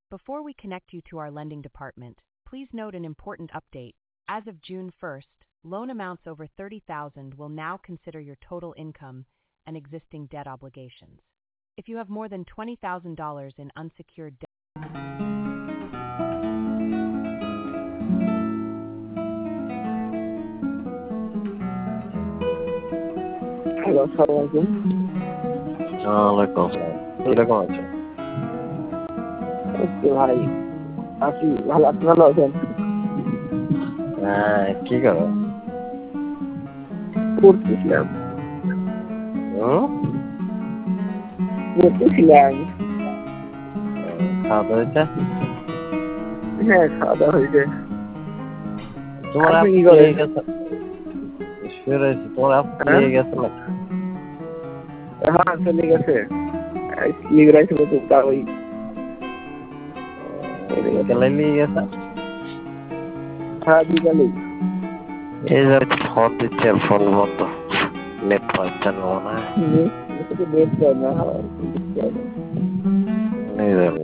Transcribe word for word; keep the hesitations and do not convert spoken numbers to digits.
Before we connect you to our lending department, please note an important update. As of June first, loan amounts over thirty thousand dollars will now consider your total income and existing debt obligations. If you have more than twenty thousand dollars in unsecured debt, hello, আসসালামু আলাইকুম। ওয়ালাইকুম আসসালাম। কিরকম আছো? এই তো ভাই আছি ভালো। আপনি ভালো আছেন? হ্যাঁ, কি করো? পড়তেছিলাম হুম? পড়তেছিলাম খাওয়া দাওয়া হয়েছে? হ্যাঁ, খাওয়া দাওয়া হয়েছে। তোমার আপনি আপু কি কি করেন? হয়ে গেছে? শুয়ে রয়েছি। তোমার আপু কি হ্যাঁ হয়ে গেছে না? হ্যাঁ, চলে গেছে। স্লিপ রাইছিল তো তা ওই চলে গেছে। বিকালে নিয়ে গেছে? হ্যাঁ, বিকালেই। এই যে ফোন দিচ্ছে আর ফোন বন্ধ। নেট পাচ্ছে না মনে হয়। নেট নেট পায় না। এই যে